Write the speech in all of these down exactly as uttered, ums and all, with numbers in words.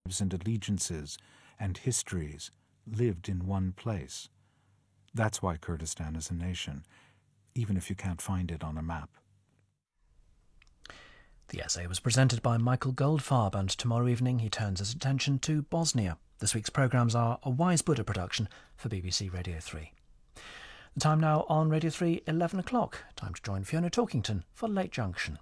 and allegiances and histories lived in one place. That's why Kurdistan is a nation, even if you can't find it on a map. The essay was presented by Michael Goldfarb, and tomorrow evening he turns his attention to Bosnia. This week's programmes are a Wise Buddha production for B B C Radio three. The time now on Radio three, eleven o'clock. Time to join Fiona Talkington for Late Junction.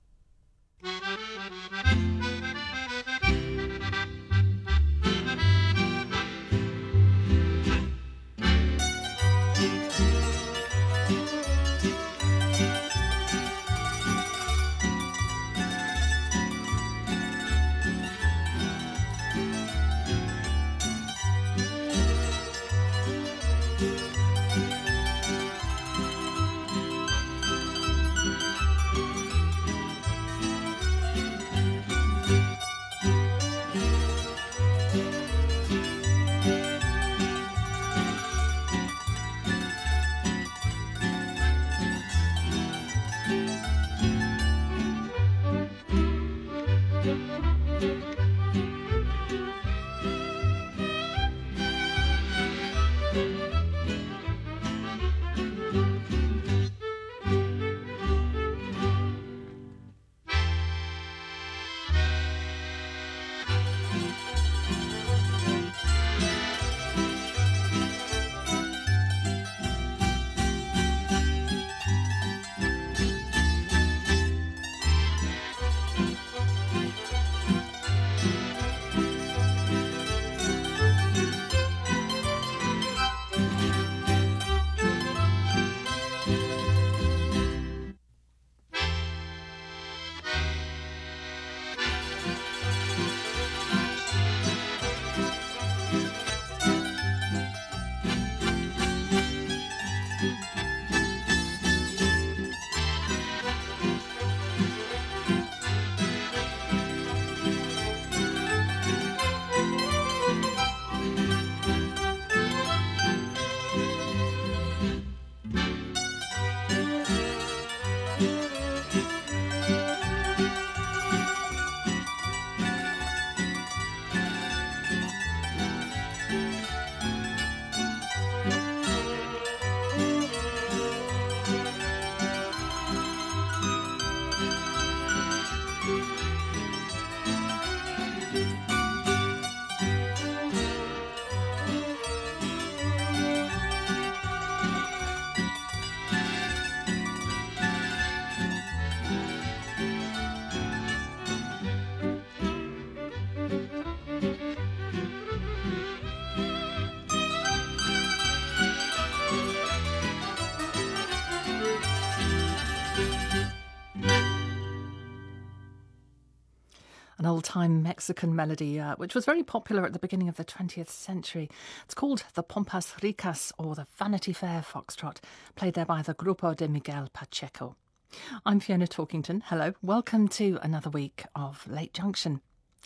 An old-time Mexican melody, uh, which was very popular at the beginning of the twentieth century. It's called the Pompas Ricas, or the Vanity Fair Foxtrot, played there by the Grupo de Miguel Pacheco. I'm Fiona Talkington. Hello, welcome to another week of Late Junction.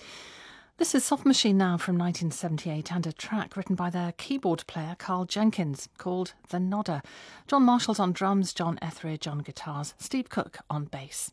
This is Soft Machine now from nineteen seventy-eight, and a track written by their keyboard player Carl Jenkins called The Nodder. John Marshall's on drums, John Etheridge on guitars, Steve Cook on bass.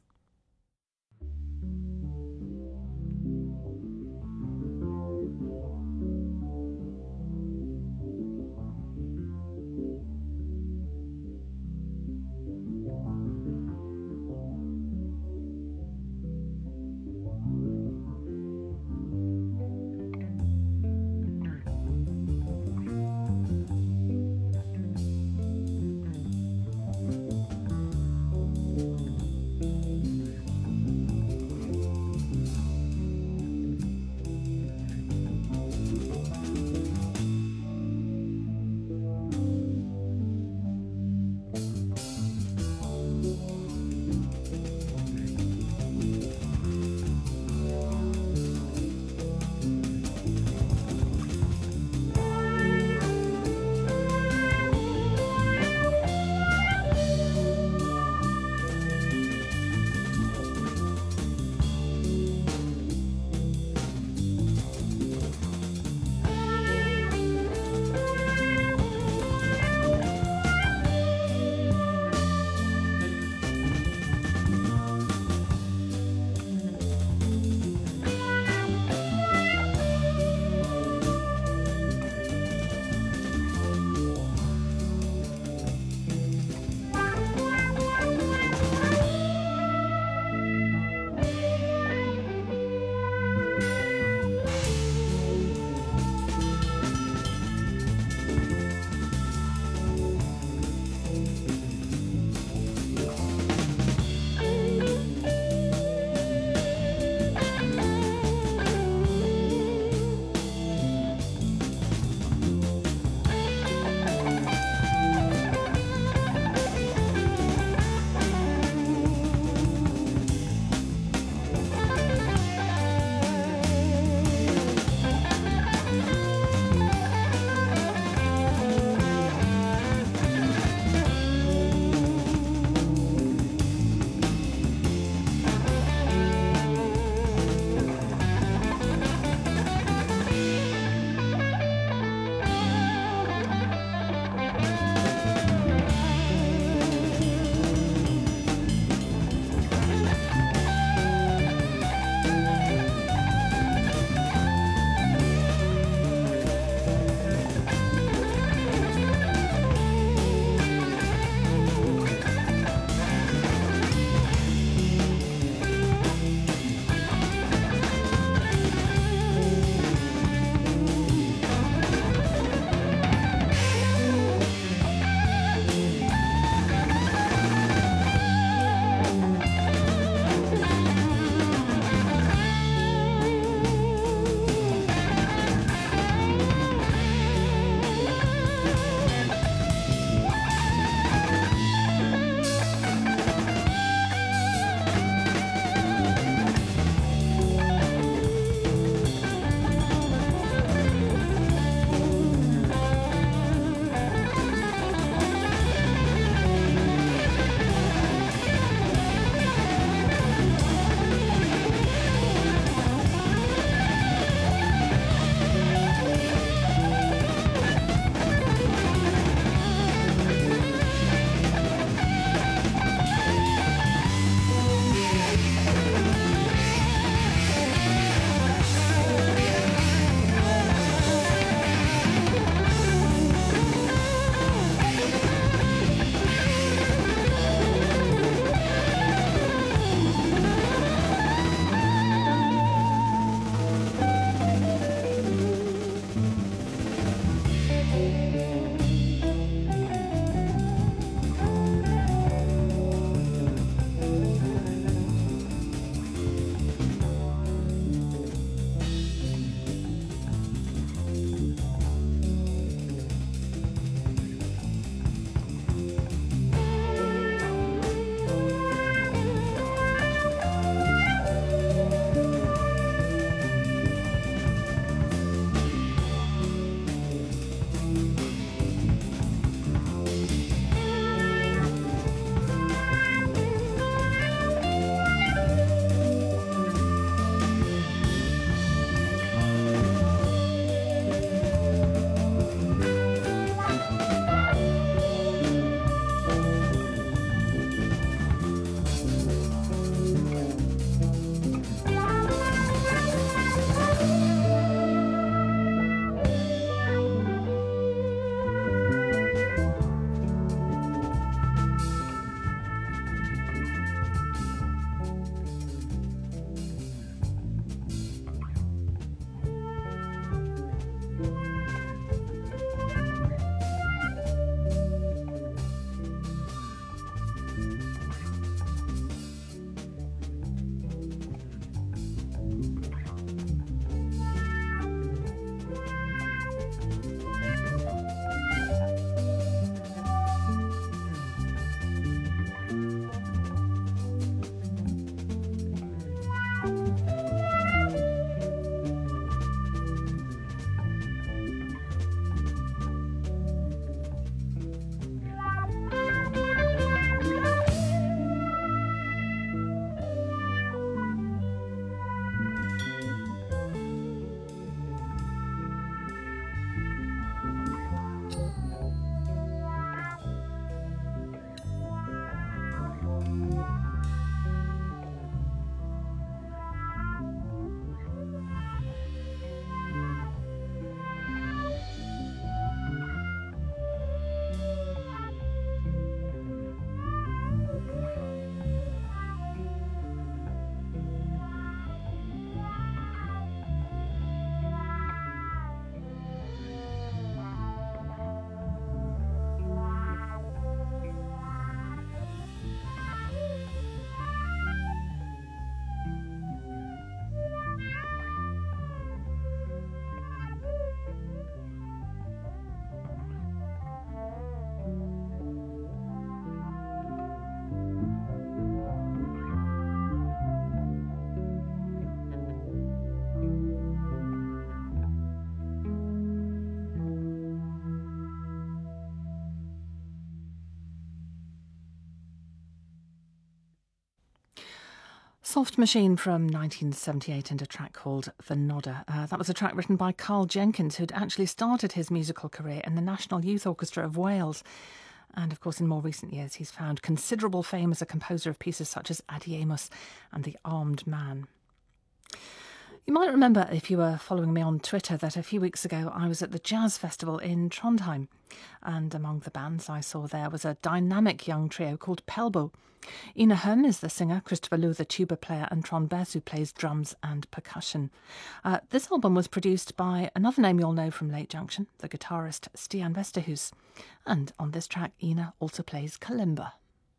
Soft Machine from nineteen seventy-eight and a track called The Nodder. Uh, that was a track written by Carl Jenkins, who'd actually started his musical career in the National Youth Orchestra of Wales. And of course, in more recent years, he's found considerable fame as a composer of pieces such as Adiemus and The Armed Man. You might remember, if you were following me on Twitter, that a few weeks ago I was at the Jazz Festival in Trondheim. And among the bands I saw there was a dynamic young trio called Pelbo. Ina Hum is the singer, Christopher Liu the tuba player, and Trond Bess, who plays drums and percussion. Uh, this album was produced by another name you'll know from Late Junction, the guitarist Stian Westerhuis. And on this track, Ina also plays kalimba.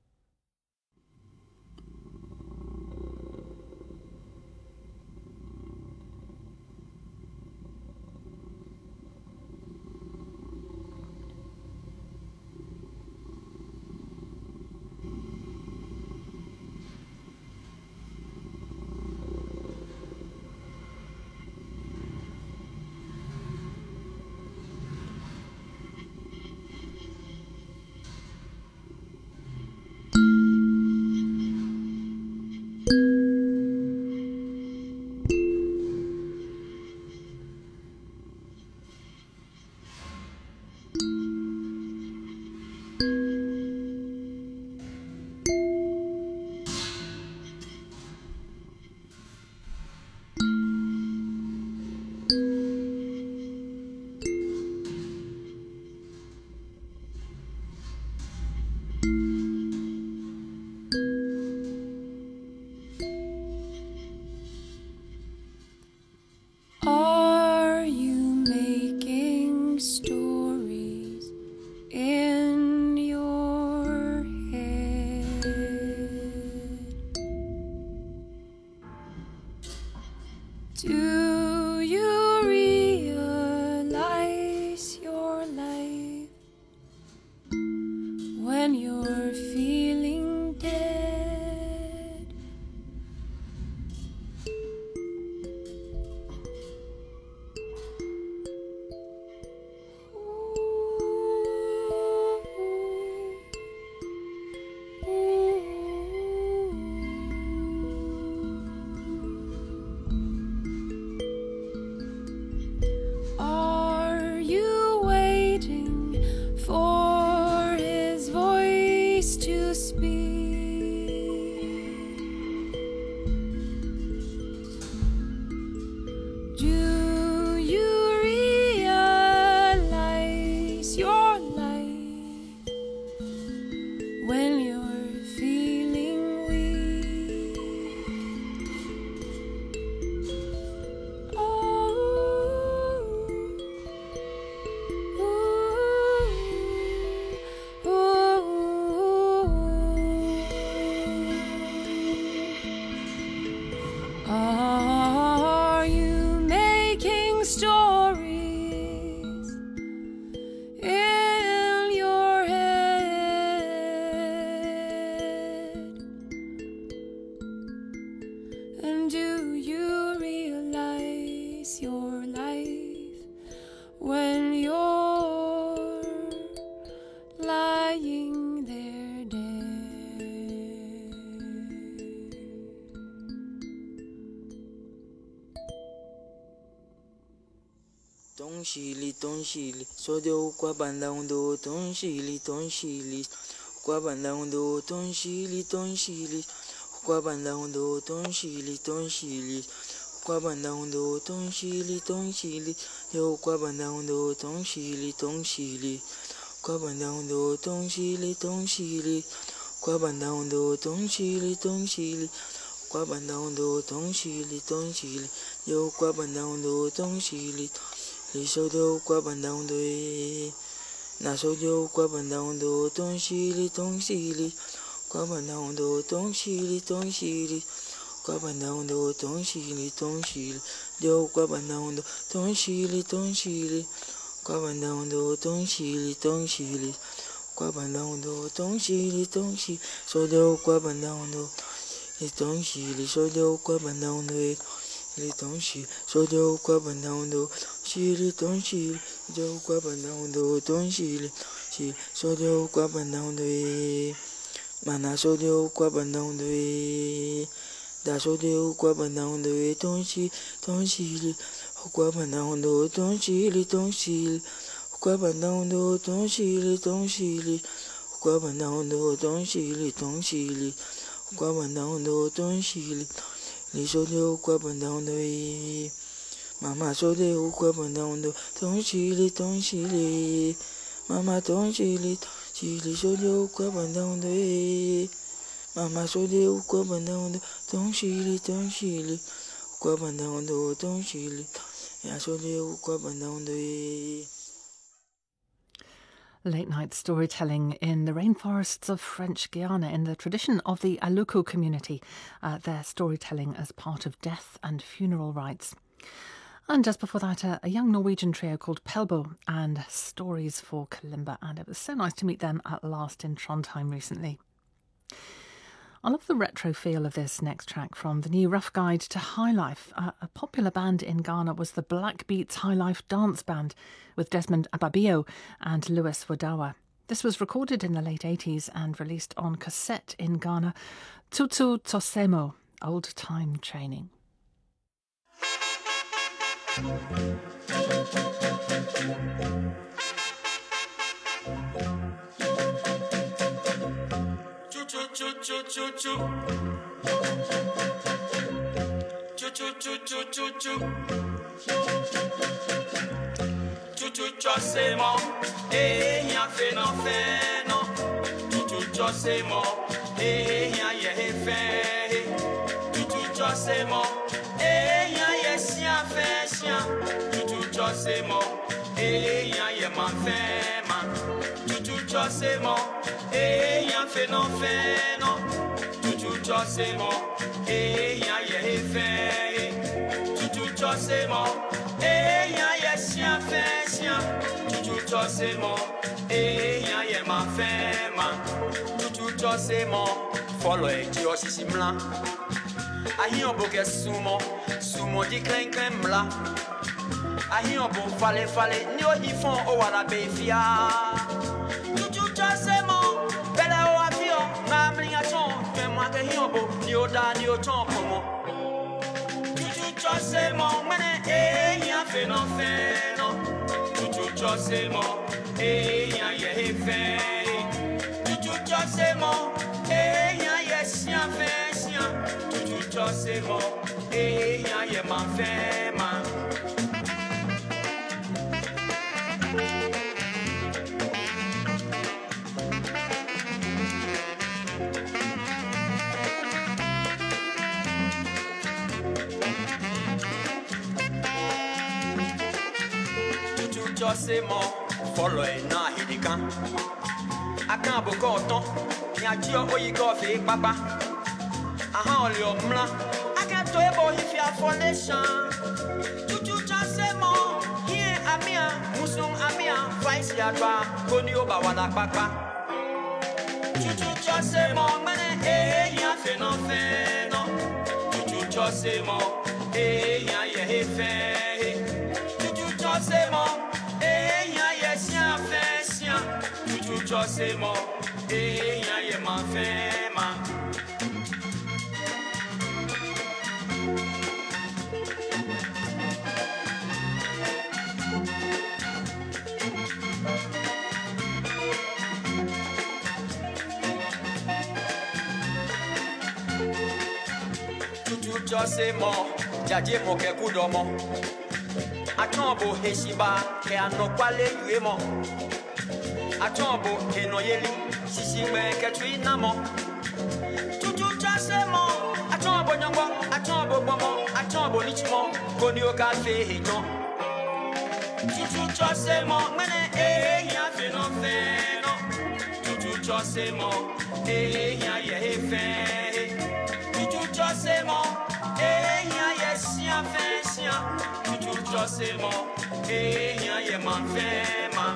Don shili, don shili, so do qua bandando, don shili, don shili, qua bandando, don shili, don shili, qua bandando, don shili, don shili, qua bandando, don shili, don shili, yo qua bandando, don shili, don shili, qua bandando, don shili, don shili, qua bandando, don shili, don shili, qua bandando, don shili, don shili, yo qua bandando, don shili. Li so do qua bandando e na so do qua bandando don shili don shili qua bandando don shili don shili qua bandando don shili don shili do qua bandando don shili don shili qua bandando don shili don shili qua bandando don shili don shili so do qua bandando e don shili so do qua bandando e li don shili so do qua bandando shili don shili do qua bandando don shili shi so do qua bandando e mana so do qua bandando e 大手的乌瓜板当的东西东西里，乌瓜板当的东西里东西里，乌瓜板当的东西里东西里，乌瓜板当的东西里东西里，乌瓜板当的东西里，你手的乌瓜板当的，妈妈手的乌瓜板当的东西里东西里，妈妈东西里东西里手的乌瓜板当的。妈妈说的乌瓜板当的东西里东西里，乌瓜板当的东西里，呀说的乌瓜板当的。 Late night storytelling in the rainforests of French Guiana in the tradition of the Aluku community, uh, their storytelling as part of death and funeral rites. And just before that, uh, a young Norwegian trio called Pelbo and Stories for Kalimba, and it was so nice to meet them at last in Trondheim recently. I love the retro feel of this next track from the new Rough Guide to High Life. Uh, a popular band in Ghana was the Black Beats High Life Dance Band with Desmond Ababio and Louis Wadawa. This was recorded in the late eighties and released on cassette in Ghana. Tutu Tosemo, Old Time Training. Choo choo choo choo. Choo choo choo choo choo choo. Choo choo choo c'est mon. Eh y'a fait non fait non. Choo choo choo c'est mon. Eh y'a y'a fait. Choo choo choo c'est mon. Eh y'a y'a sien fait sien. Choo choo choo c'est mon. Eh y'a y'a ma fait ma. Choo choo choo c'est mon. Eh y'a fait non fait non. Choo choo c'est mon. Eh y'a y'a fait. Choo choo c'est mon. Eh y'a y'a sien fait sien. Choo choo c'est mon. Eh y'a y'a ma fait ma. Choo choo c'est mon. Follow it yo sisi mla. Ahi on boke sumo. Sumo di clen clen mla. Ahi on bo fale fale. Ni o hifon o wala be fia. Choo choo c'est mon. Bella o avion. Mamling a ton. Que moi que hi on bo. Ni o da ni o ton como. Choo choo c'est mon. Mene eh y'a fait non fait non. Choo choo c'est mon. Eh y'a y'a fait. Choo choo c'est mon. Eh y'a y'a sien fait sien. Choo choo c'est mon. Eh y'a y'a ma fait ma. C'est mon follow it na hidikan. Akan boko ton, nya jio oyi go fe papa. Aha oli omla, akan to ebo hifia foundation. Chuchu c'est mon, here amia, musung amia, vice ya dwa, koni oba wala papa. Chuchu c'est mon, mene eh ya fe non fe non. Chuchu c'est mon, eh ya ye fe. Chuchu c'est mon. Eh y'a y'a sien fait sien. Choo choo c'est mon. Eh y'a y'a ma fait ma. Choo choo c'est mon. Jadje mo ke kudomo. Atombo heshiba ke anokwale yuemo. Atombo enoyeli sisi me ke twinamo. Tutu chasemo. Atombo nyongo, atombo bomo, atombo nichimo, koni oka fe hejon. Tutu chasemo, mene eh ya fe no fe no. Tutu chasemo, eh ya ye fe. Tutu chasemo, eh ya ye sien fe sien. Tutu c'est mon, eh y'a y'a ma fait ma.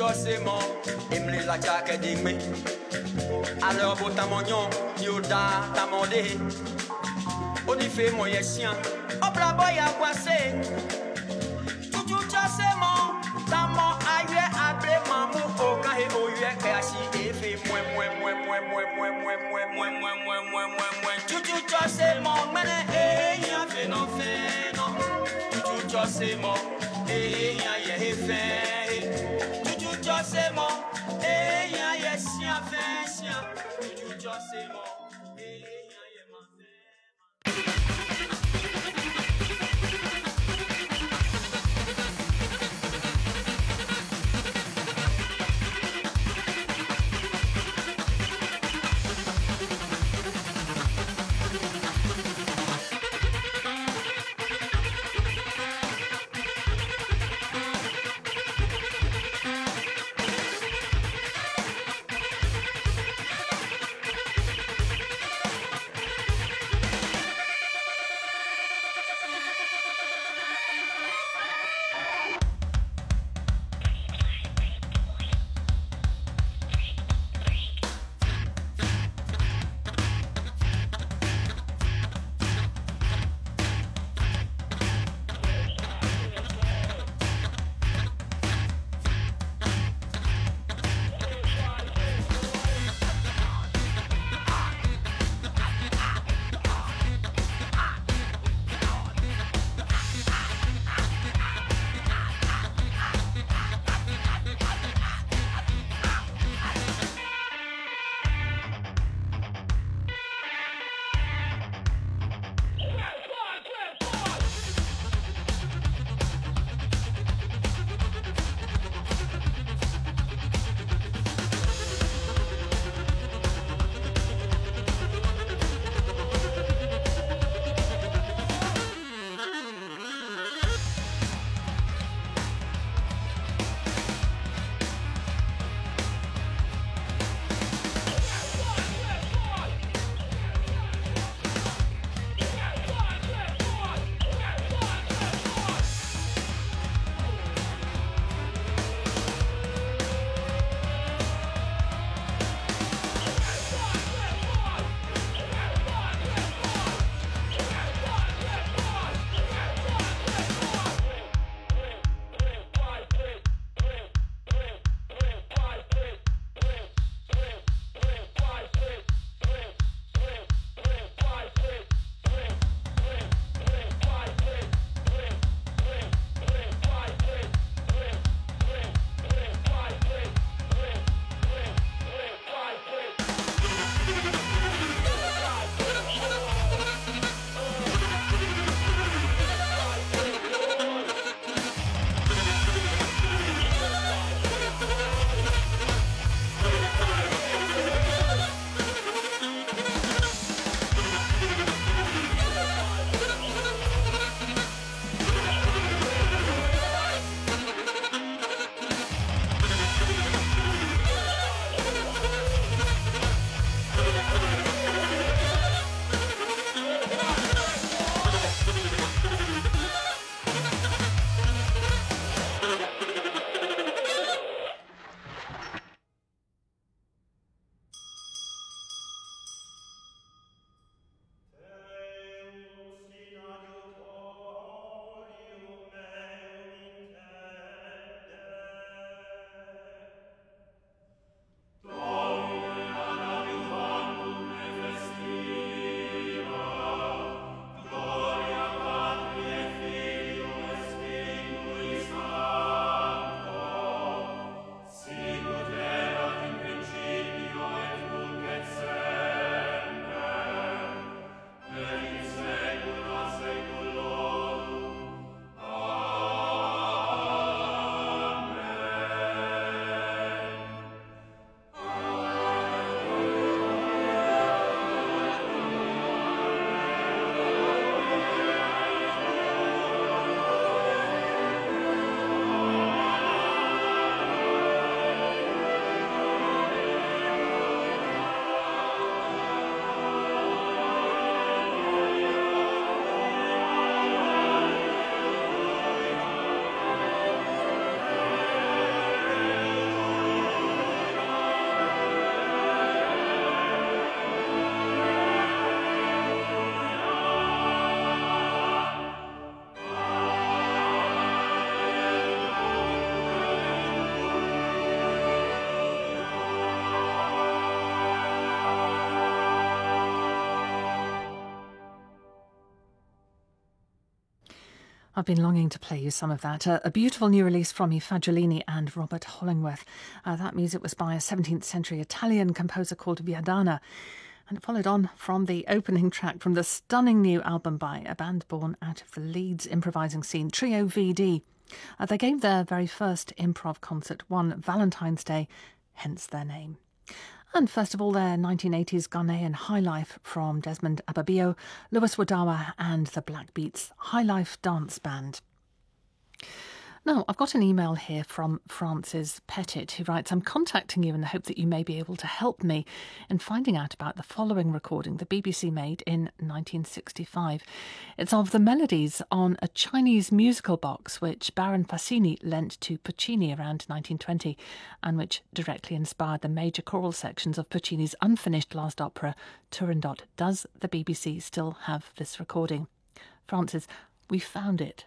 chosemo, imli la chake dingme. Alors beau tamognon, yoda tamondé. On y fait mon yesien, hop la boy a coincé. Tutu chosemo, tamo aye abre mamu oka he oye kasi efe mwe mwe mwe mwe mwe mwe mwe mwe mwe mwe mwe mwe mwe mwe. Tutu chosemo, mene eh ya fe no fe no. Tutu chosemo, eh ya ye fe. Tutu chosemo, eh ya ye sia fe sia. Tutu chosemo, eh ya ye ma fe. I've been longing to play you some of that. Uh, a beautiful new release from E Fagiolini and Robert Hollingworth. Uh, that music was by a seventeenth century Italian composer called Viadana. And it followed on from the opening track from the stunning new album by a band born out of the Leeds improvising scene, Trio V D. Uh, they gave their very first improv concert one Valentine's Day, hence their name. And first of all, their nineteen eighties Ghanaian High Life from Desmond Ababio, Lewis Wadawa and the Black Beats High Life Dance Band. Now, I've got an email here from Francis Pettit, who writes, I'm contacting you in the hope that you may be able to help me in finding out about the following recording the B B C made in nineteen sixty-five. It's of the melodies on a Chinese musical box which Baron Fassini lent to Puccini around nineteen twenty and which directly inspired the major choral sections of Puccini's unfinished last opera, Turandot. Does the B B C still have this recording? Francis, we found it.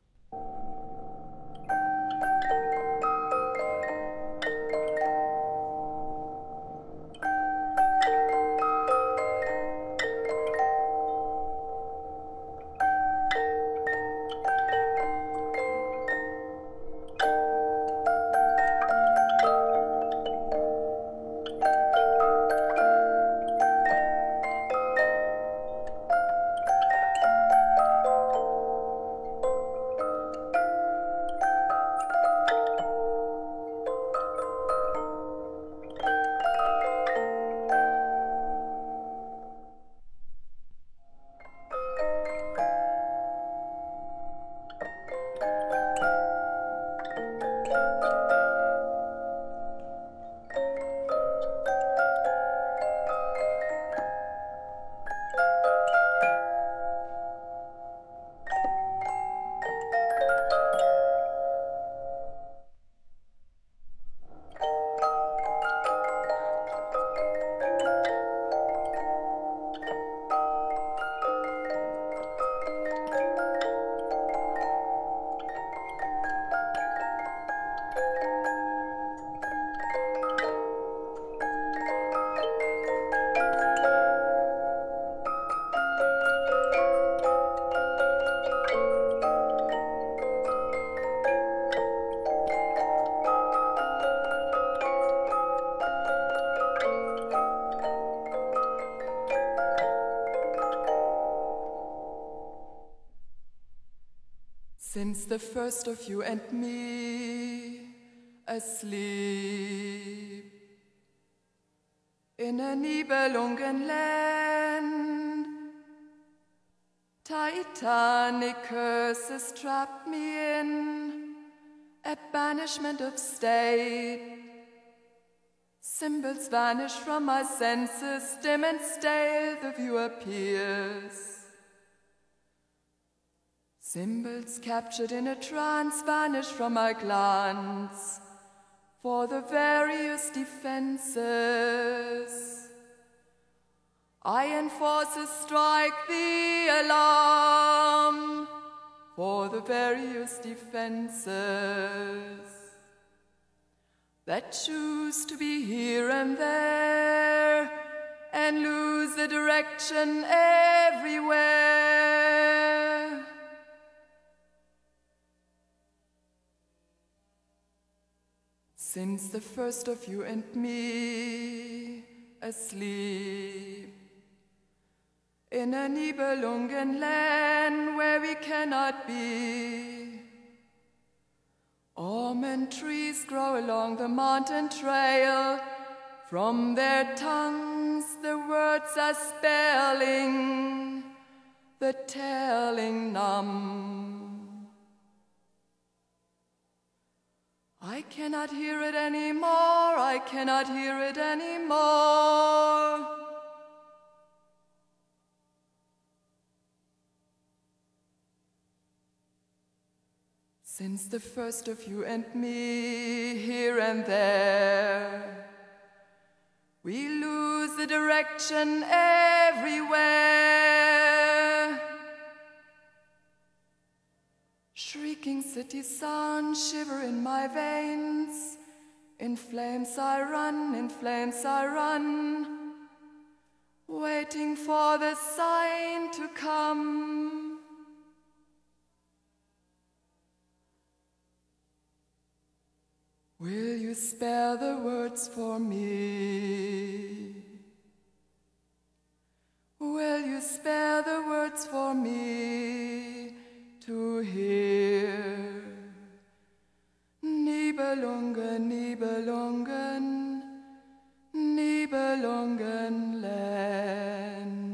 Since the first of you and me asleep in a Nibelungenland, Titanic curses trapped me in a banishment of state. Symbols vanish from my senses, dim and stale the view appears. Symbols captured in a trance vanish from my glance for the various defenses. Iron forces strike the alarm for the various defenses that choose to be here and there and lose the direction everywhere. Since the first of you and me asleep in a Nibelungenland where we cannot be, almond trees grow along the mountain trail. From their tongues the words are spelling, the telling numb. I cannot hear it anymore, I cannot hear it anymore. Since the first of you and me, here and there, we lose the direction everywhere. Shrieking city sun, shiver in my veins. In flames I run, in flames I run, waiting for the sign to come. Will you spare the words for me? Will you spare the words for me to hear? Nibelungen, Nibelungen, Nibelungenland.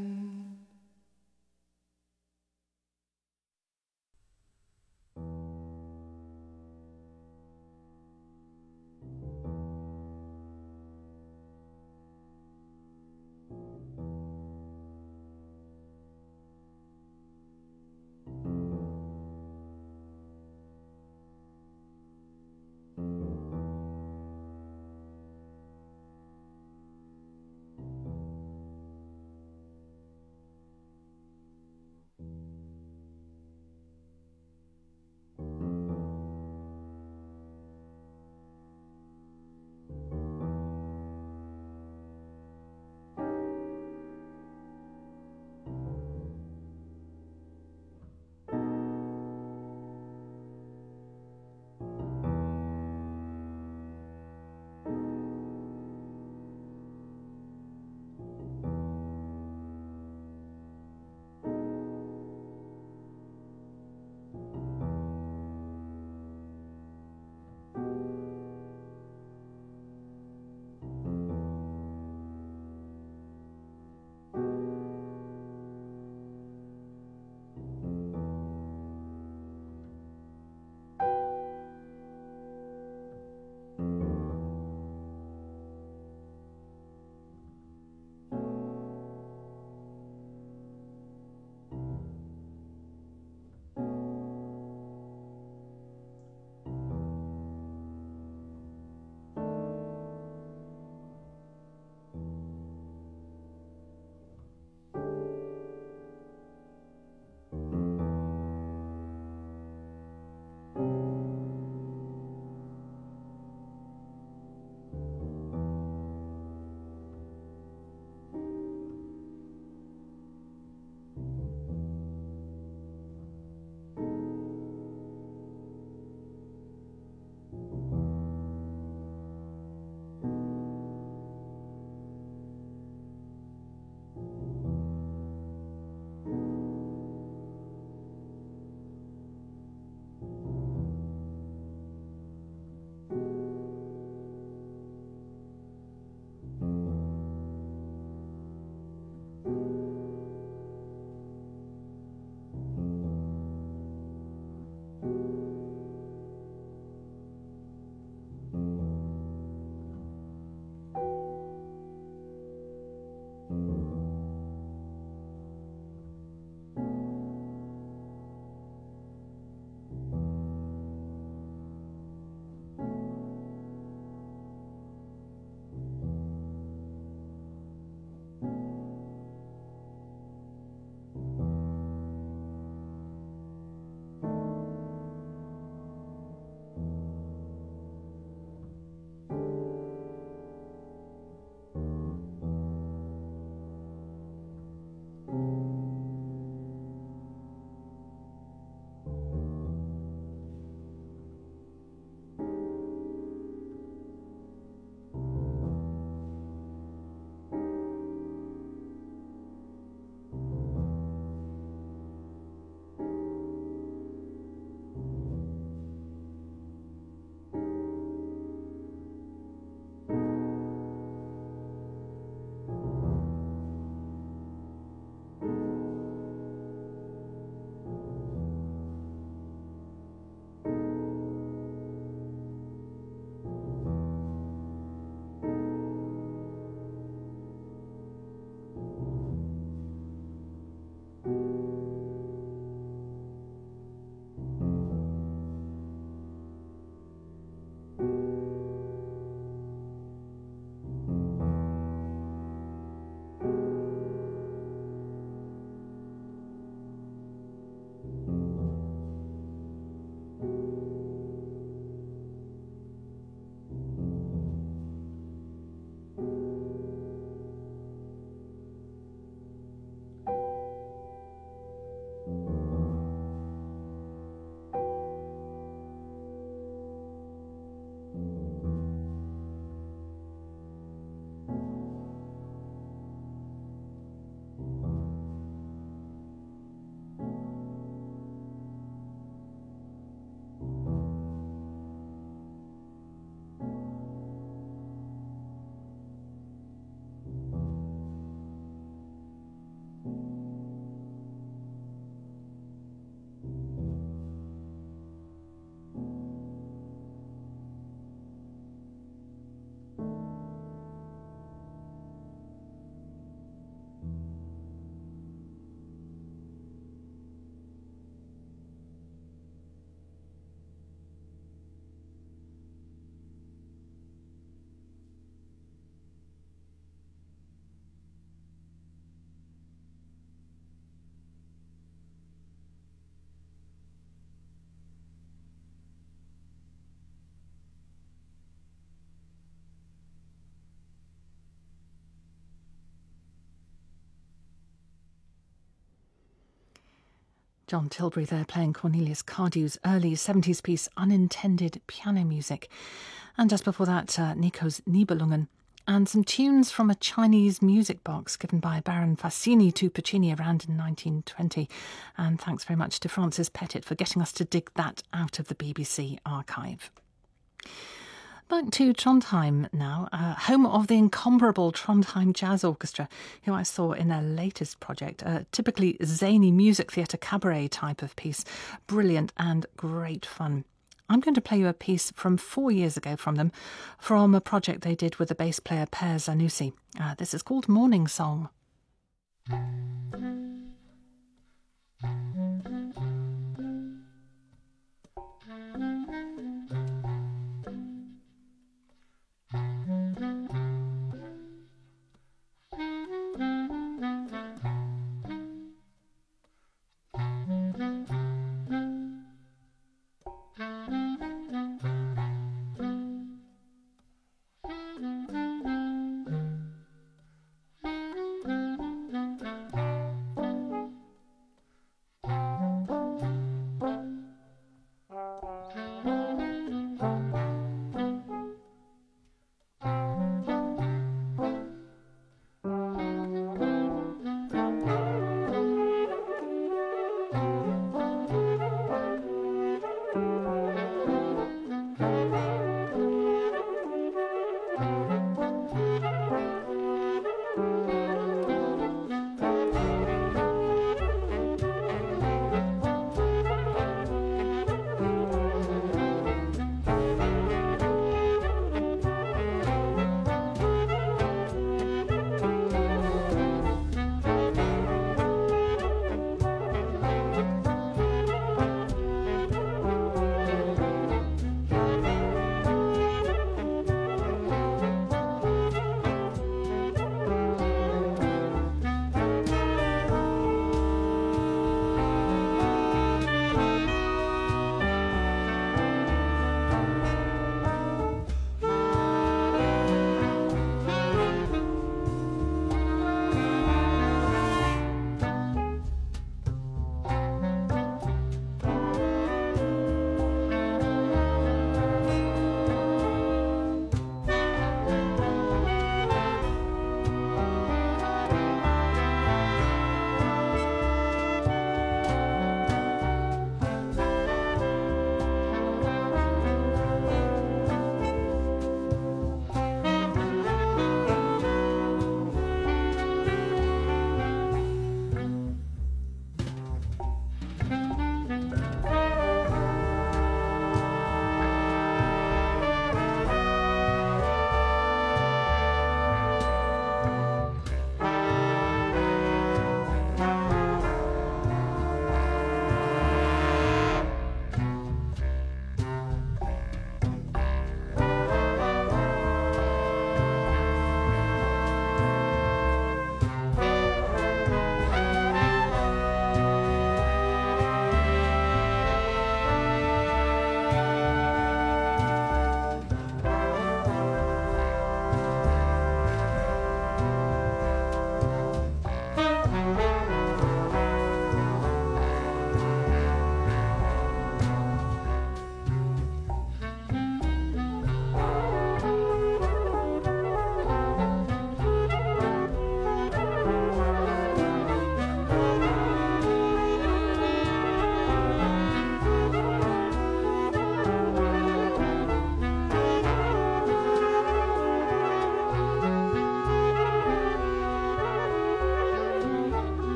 John Tilbury there playing Cornelius Cardew's early seventies piece Unintended Piano Music. And just before that, uh, Nico's Nibelungen. And some tunes from a Chinese music box given by Baron Fassini to Puccini around in nineteen twenty. And thanks very much to Francis Pettit for getting us to dig that out of the B B C archive. Back to Trondheim now, uh, home of the incomparable Trondheim Jazz Orchestra, who I saw in their latest project, a typically zany music theatre cabaret type of piece. Brilliant and great fun. I'm going to play you a piece from four years ago from them, from a project they did with the bass player Per Zanussi. Uh, this is called Morning Song.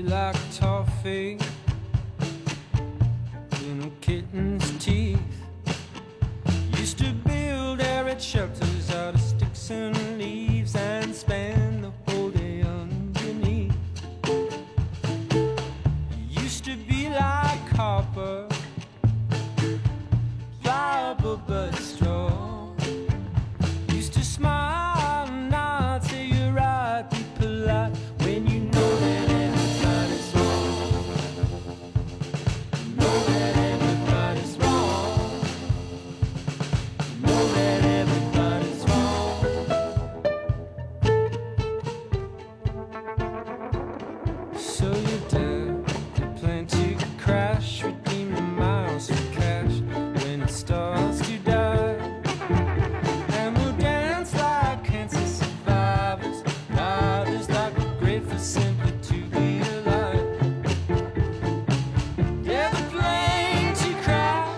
like toffee in a kitten's teeth. Used to build arid shelters out of sticks and leaves and spend the whole day underneath. Used to be like copper, pliable but strong. Used to smile and nod, say you're right, be polite when you know that everybody's wrong. You know that everybody's wrong. You know that everybody's wrong. So you dare to plan to crash, redeem the miles for cash when it starts to die. And we'll dance like cancer survivors, riders like we're grateful simply to be alive. Yeah, the plane to crash,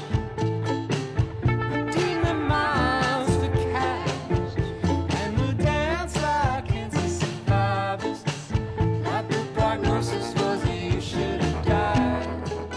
redeem the miles for cash. And we'll dance like cancer survivors, like the prognosis was that you should have died.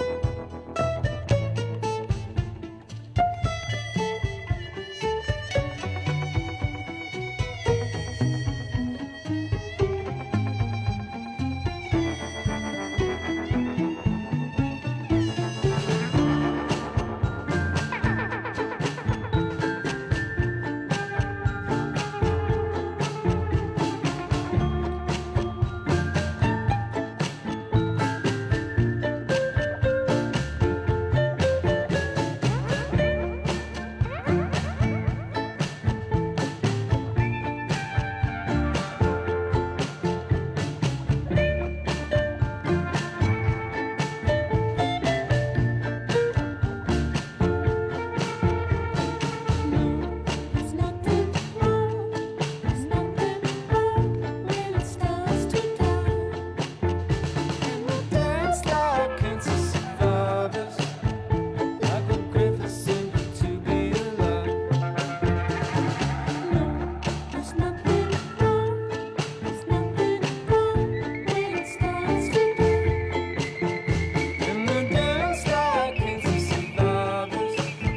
There's nothing wrong, there's nothing wrong when it starts to die. And we'll dance like cancer survivors, like we're grateful simply to be alive. No, there's nothing wrong, there's nothing wrong when it starts to die. And we'll dance like cancer survivors.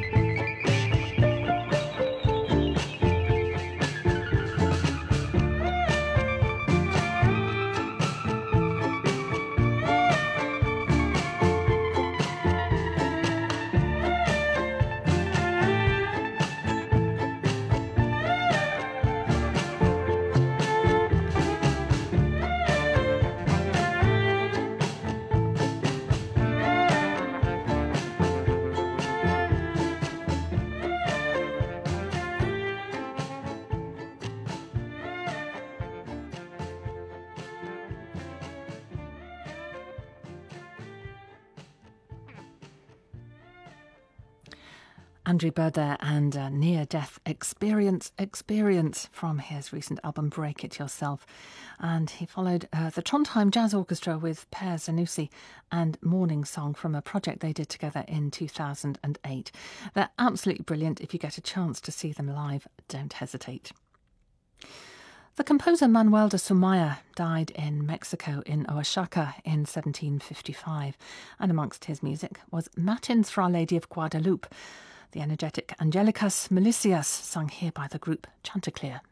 Andrew Bird there, and uh, Near Death Experience Experience from his recent album Break It Yourself. And he followed uh, the Trondheim Jazz Orchestra with Per Zanussi and Morning Song from a project they did together in two thousand eight. They're absolutely brilliant. If you get a chance to see them live, don't hesitate. The composer Manuel de Sumaya died in Mexico in Oaxaca in seventeen fifty-five, and amongst his music was Matins for Our Lady of Guadalupe, the energetic Angelicas Milicias, sung here by the group Chanticleer.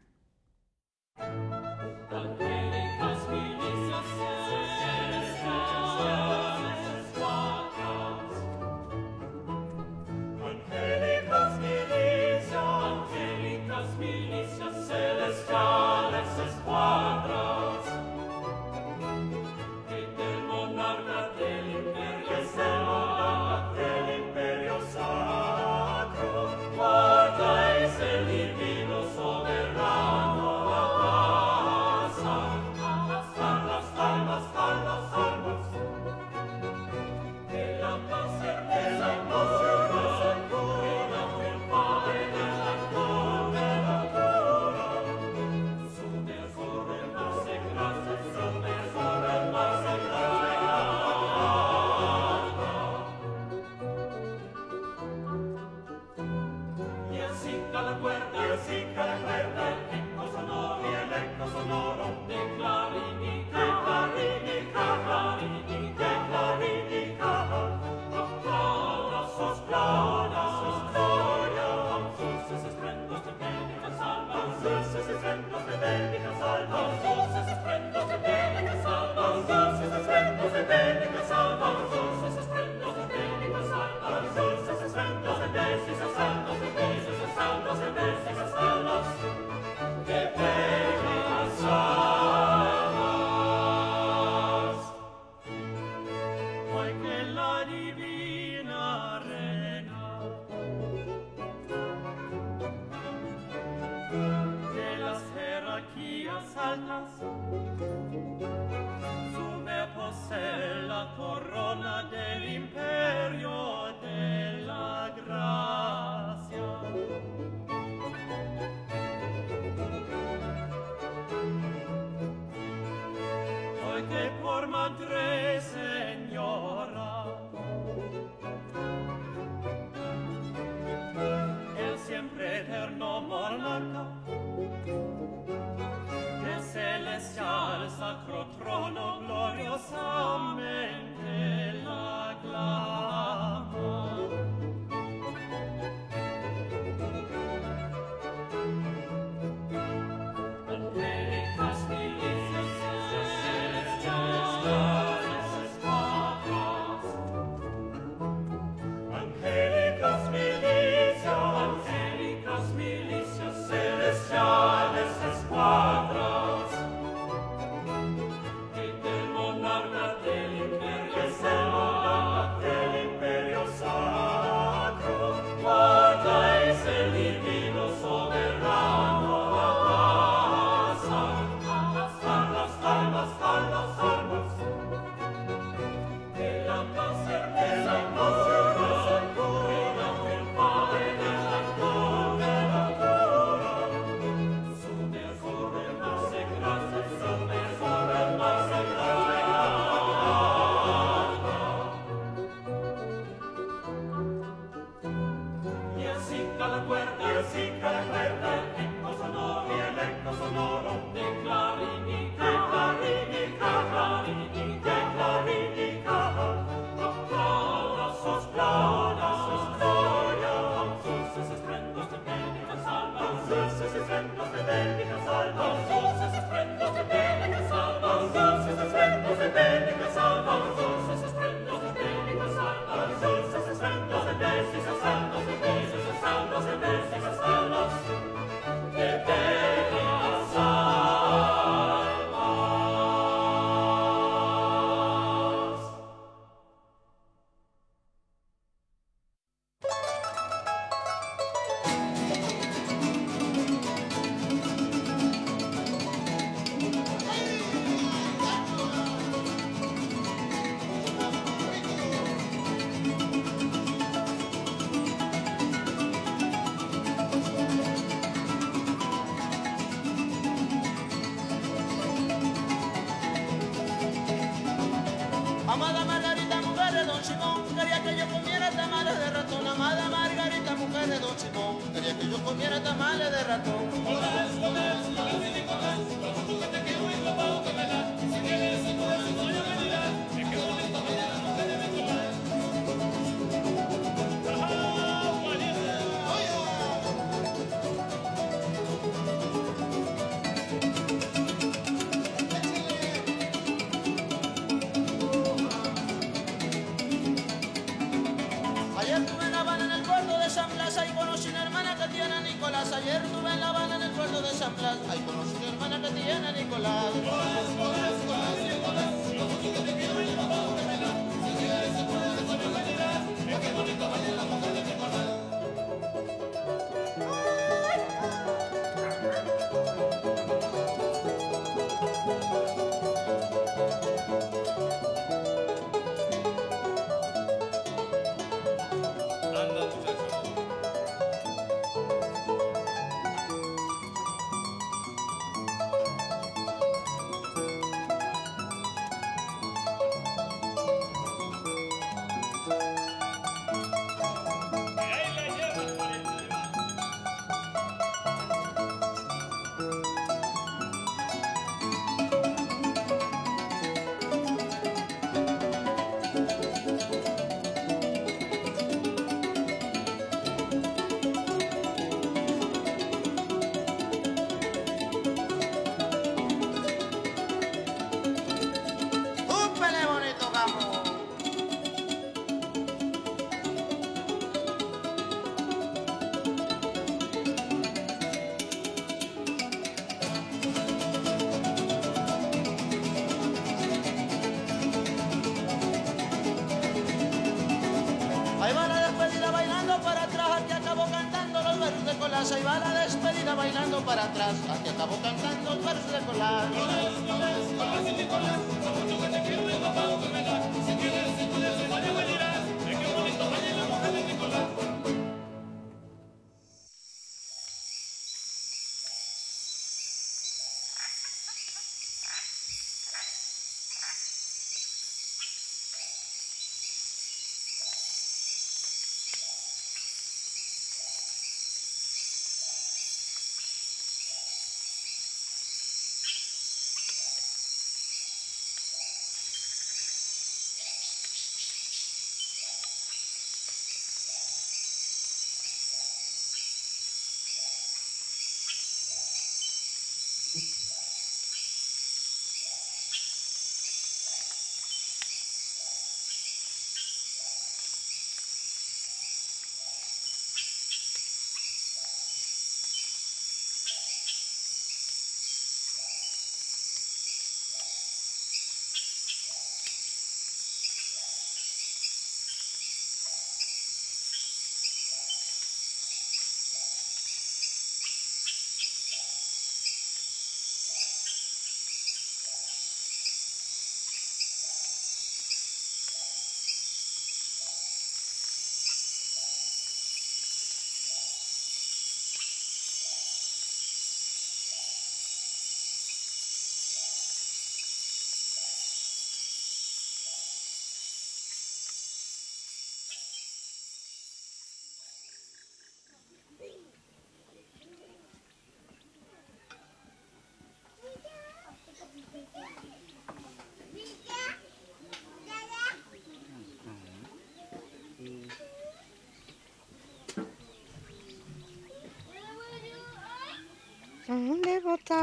El divino soberano, la paz. Amada Margarita, mujer de Don Simón, quería que yo comiera tamales de ratón. Amada Margarita, mujer de Don Simón, quería que yo comiera tamales de ratón. Nicolás, Nicolás, Nicolás y Nicolás, como tú que te quiero y papá que me das. Si quieres y por eso no yo me dirás, es que bonito baila la mujer de Nicolás. Ajá, Juanita. Ayer tuve en La Habana en el puerto de San Blas, ahí conocí una hermana que tiene Nicolás. Ayer tuve en La Habana en el puerto de San Blas, ahí conocí una hermana que tiene Nicolás. Nicolás, Nicolás, Nicolás, Nicolás, como tú que te quiero y papá que me das. Si quieres se puede eso no me dirás, es que bonito baila la mujer de Nicolás. Anda, muchacho. Ahí la llevas, Juanita. ¡Úpele, bonito campo! Ahí va la despedida bailando para atrás, aquí acabó cantando los versos de Colás. Ahí va la despedida bailando para atrás, aquí acabó cantando los versos de Colás. Colás, Colás, Colás y Nicolás, como tú que te quiero y papá que me das. Si quieres, si puedes, eso no me dirás, es que bonito baila la mujer de Nicolás. Ane bota,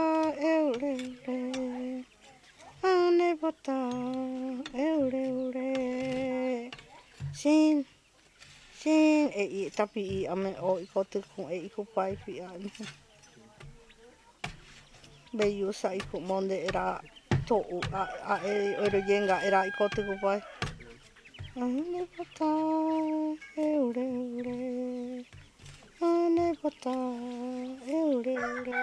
eure, eure. Ane bota, eure, eure. Sin, sin, e i tapi i ame o i kote kung e i ko pai fi ane. Be yu sa i ko monde era to a a e oro yenga era i kote ko pai. Ane bota, eure, eure. Ane bota, eure, eure.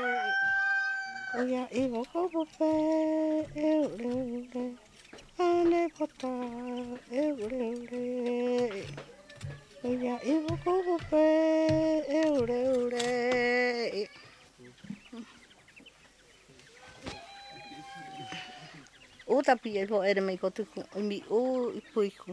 Oya i woko pope, eure, eure. Ane bota, eure, eure. Oya i woko pope, eure, eure. Ut tapi e fo ere me ko tuku mi o i puiku.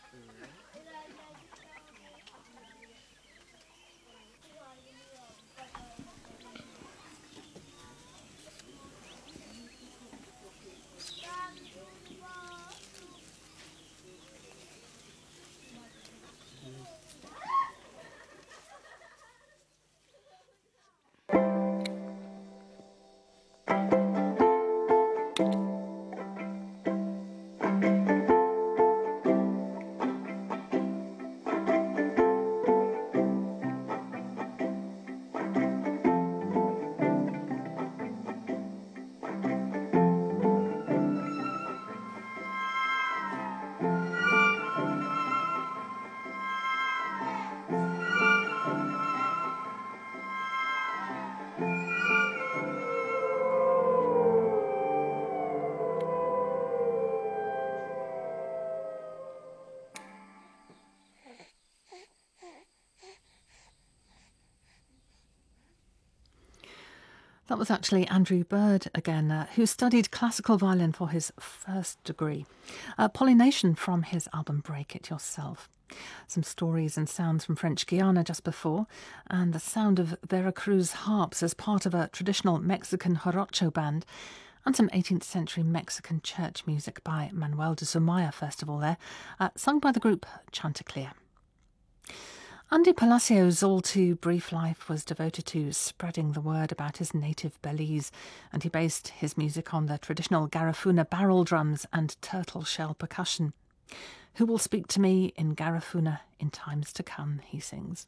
That was actually Andrew Bird again, uh, who studied classical violin for his first degree. Uh, Polynation from his album Break It Yourself. Some stories and sounds from French Guiana just before, and the sound of Veracruz harps as part of a traditional Mexican jarocho band, and some eighteenth century Mexican church music by Manuel de Sumaya, first of all there, uh, sung by the group Chanticleer. Andy Palacio's all too brief life was devoted to spreading the word about his native Belize, and he based his music on the traditional Garifuna barrel drums and turtle shell percussion. Who will speak to me in Garifuna in times to come, he sings.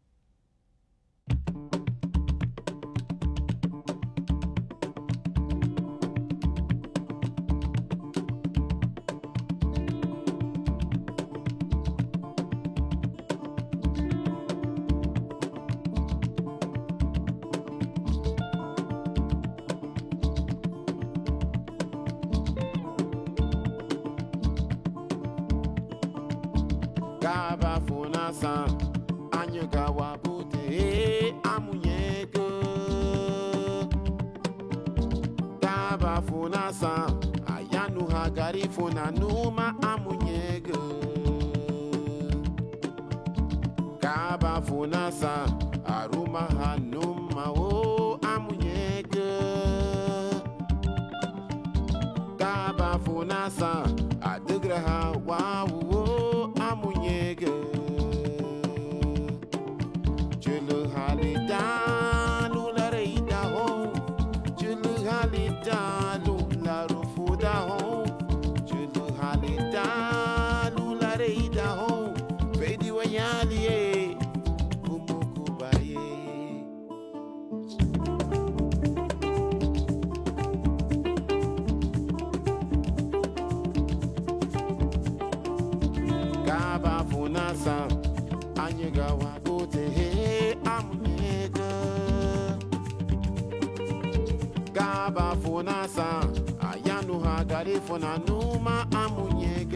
Gaba funasa anyuga wabute amunyego Gaba funasa ayanu hagari funanuma amunyego Gaba funasa aruma hanuma o amunyego Gaba funasa adugraha wawo amunyege Chulu halida lula reida ho Chulu halida lula rufuda ho Chulu halida lula reida ho Fedi wanyali e kumukubaye Gaba funasa anyega wagote he amunyega Gaba funasa ayanu hagari funanuma amunyega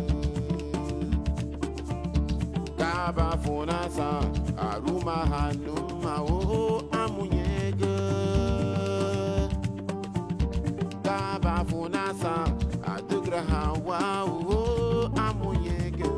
Gaba funasa aruma hanuma o amunyega Gaba funasa adugra hawa o amunyega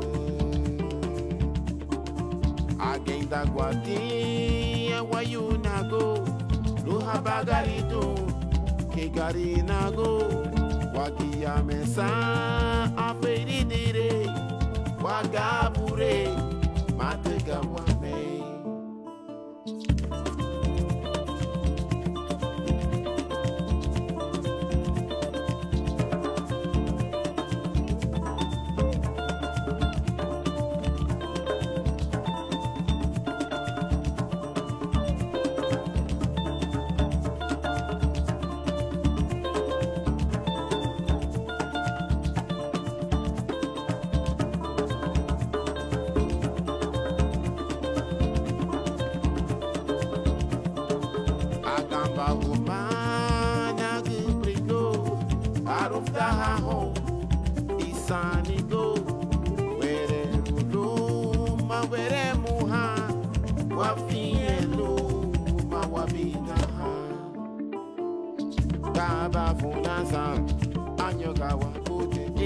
Agenda guatinha wayunago Luha bagarito Kegarinago Wakia mesa Aferidire Wagabure Matega wame Isanigo, were uluma, were muha, wafielu, mawabina ha. Gaba funasa, anyogawa.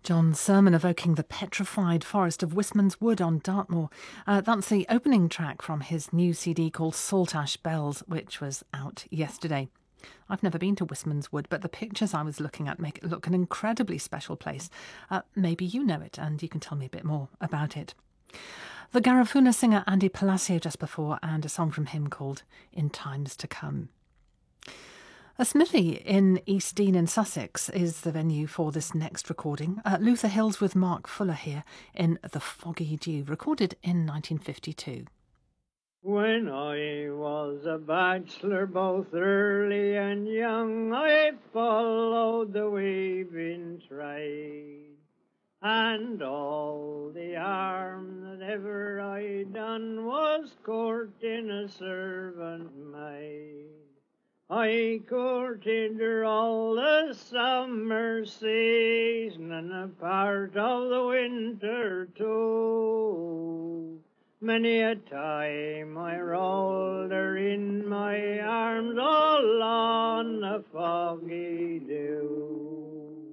John Sermon evoking the petrified forest of Wistman's Wood on Dartmoor. Uh, that's the opening track from his new C D called Saltash Bells, which was out yesterday. I've never been to Wistman's Wood, but the pictures I was looking at make it look an incredibly special place. Uh, maybe you know it and you can tell me a bit more about it. The Garifuna singer Andy Palacio just before, and a song from him called In Times to Come. A smithy in East Dean in Sussex is the venue for this next recording. Uh, Luther Hills with Mark Fuller here in The Foggy Dew, recorded in nineteen fifty-two. When I was a bachelor, both early and young, I followed the weaving trade, and all the harm that ever I done was courting a servant maid. I courted her all the summer season and a part of the winter too. Many a time I rolled her in my arms all on the foggy dew.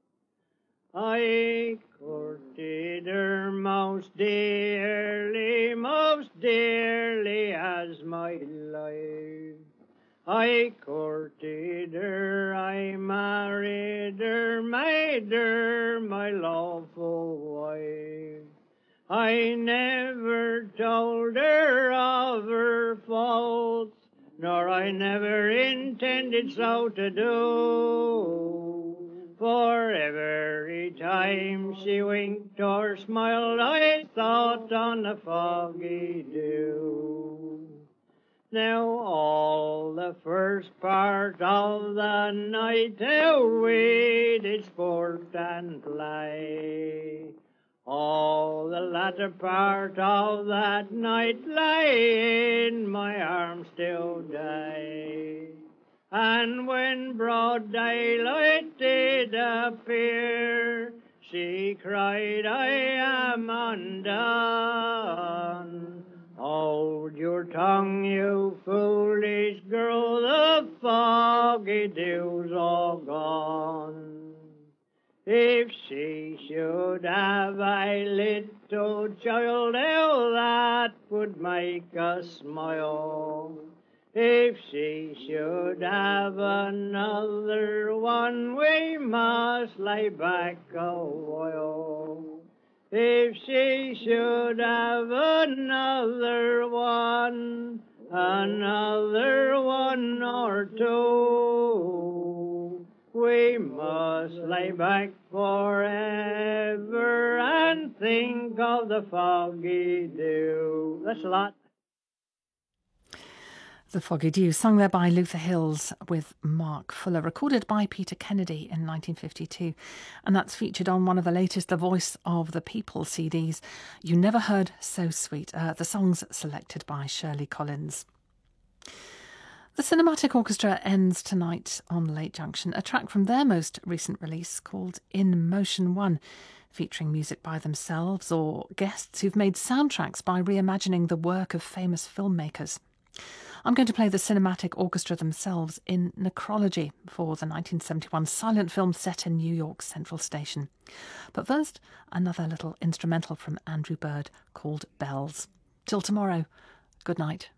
I courted her most dearly, most dearly as my life. I courted her, I married her, made her my lawful wife. I never told her of her faults, nor I never intended so to do. For every time she winked or smiled, I thought on the foggy dew. Now all the first part of the night how we did sport and play. All the latter part of that night lay in my arms till day. And when broad daylight did appear, she cried, I am undone. Hold your tongue, you foolish girl, the foggy dew's all gone. If she should have a little child, how that would make us smile. If she should have another one, we must lay back a while. If she should have another one, another one or two, we must lay back forever and think of the foggy dew. That's a lot. The Foggy Dew, sung there by Luther Hills with Mark Fuller, recorded by Peter Kennedy in nineteen fifty-two. And that's featured on one of the latest The Voice of the People C Ds. You Never Heard So Sweet. Uh, the song's selected by Shirley Collins. The Cinematic Orchestra ends tonight on Late Junction, a track from their most recent release called In Motion One, featuring music by themselves or guests who've made soundtracks by reimagining the work of famous filmmakers. I'm going to play the Cinematic Orchestra themselves in Necrology for the nineteen seventy-one silent film set in New York Central Station. But first, another little instrumental from Andrew Bird called Bells. Till tomorrow, good night.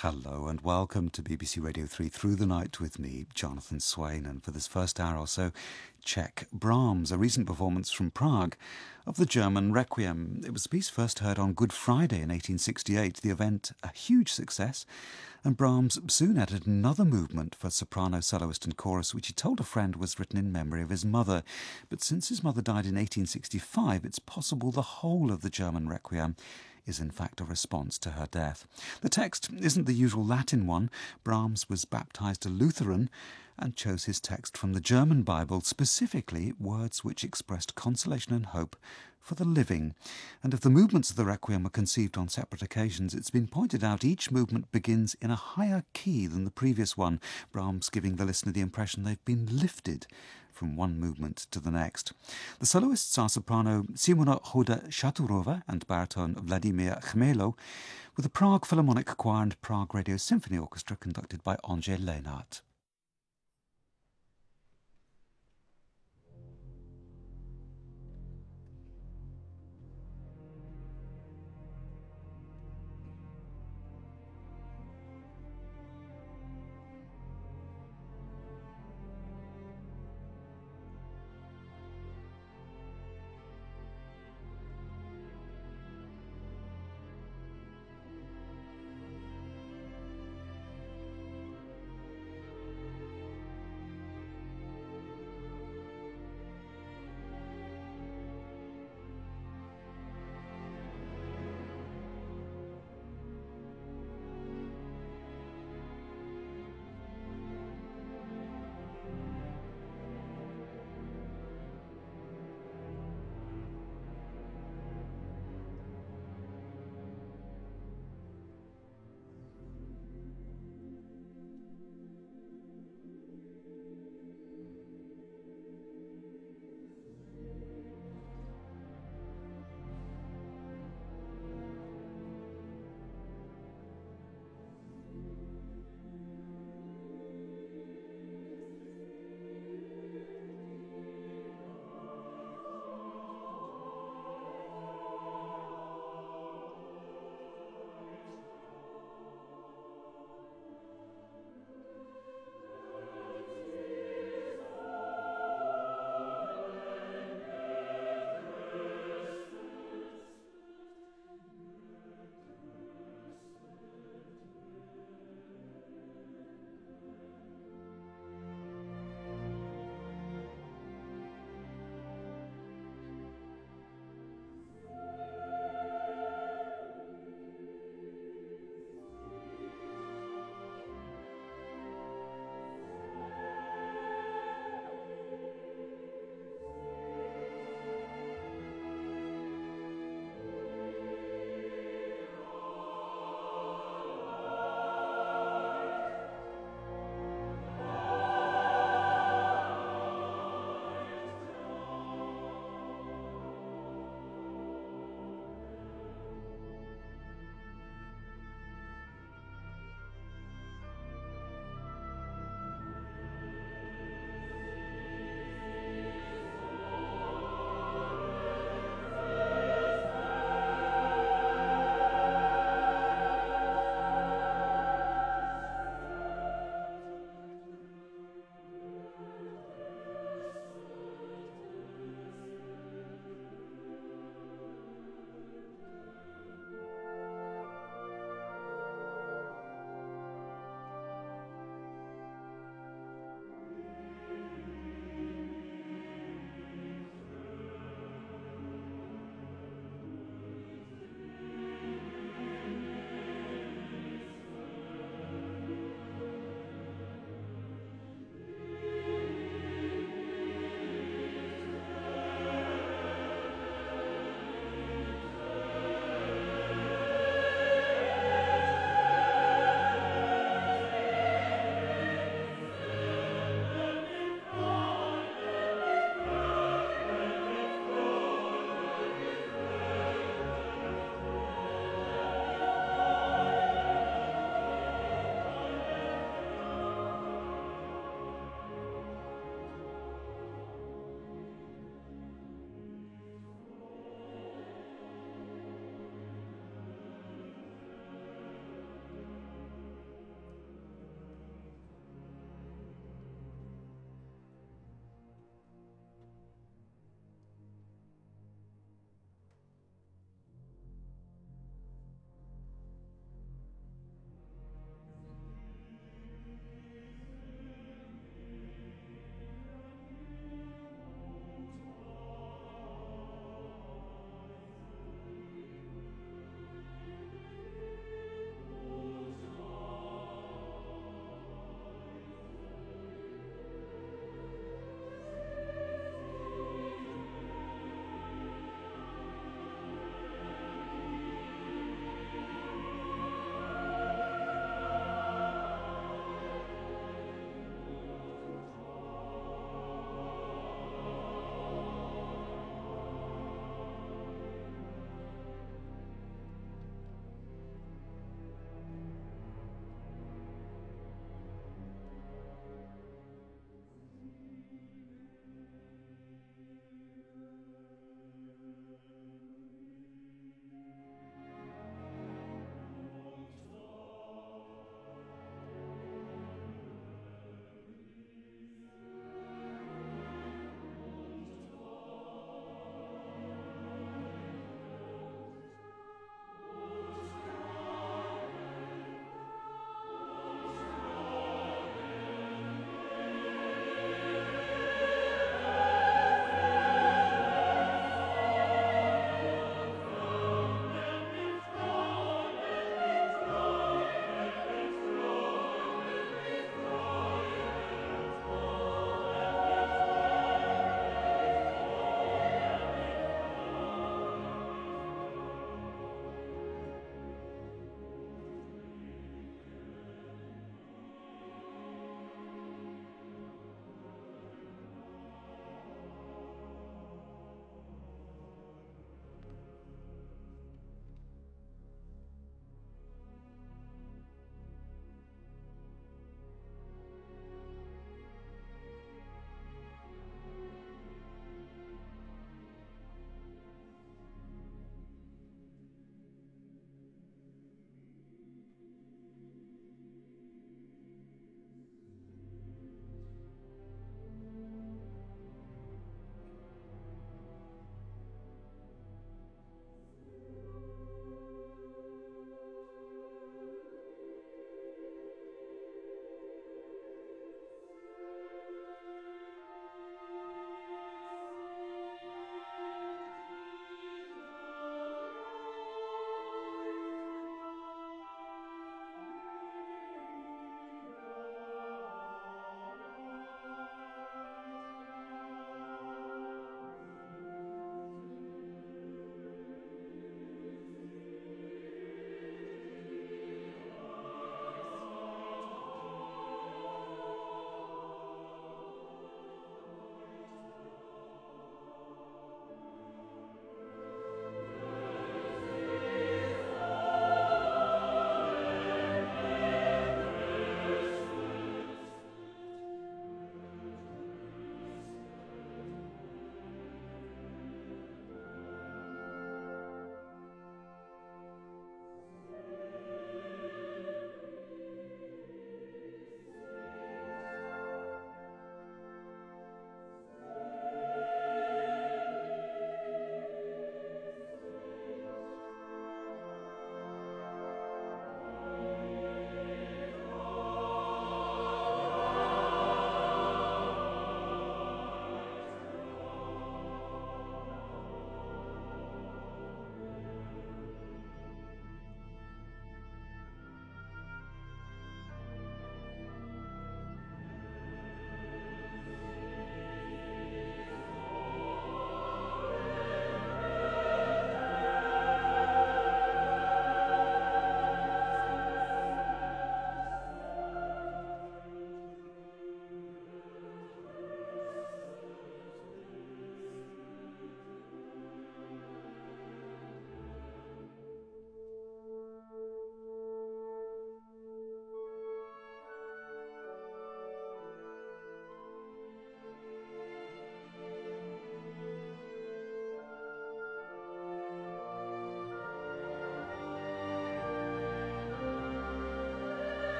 Hello and welcome to B B C Radio three Through the Night with me, Jonathan Swain. And for this first hour or so, check Brahms, a recent performance from Prague of the German Requiem. It was a piece first heard on Good Friday in eighteen sixty-eight, the event a huge success, and Brahms soon added another movement for soprano, soloist and chorus, which he told a friend was written in memory of his mother. But since his mother died in eighteen sixty-five, it's possible the whole of the German Requiem is in fact a response to her death. The text isn't the usual Latin one. Brahms was baptised a Lutheran and chose his text from the German Bible, specifically words which expressed consolation and hope for the living. And if the movements of the Requiem were conceived on separate occasions, it's been pointed out each movement begins in a higher key than the previous one, Brahms giving the listener the impression they've been lifted from one movement to the next. The soloists are soprano Simona Hoda-Shaturova and baritone Vladimir Chmelo, with the Prague Philharmonic Choir and Prague Radio Symphony Orchestra conducted by Ondřej Lenart.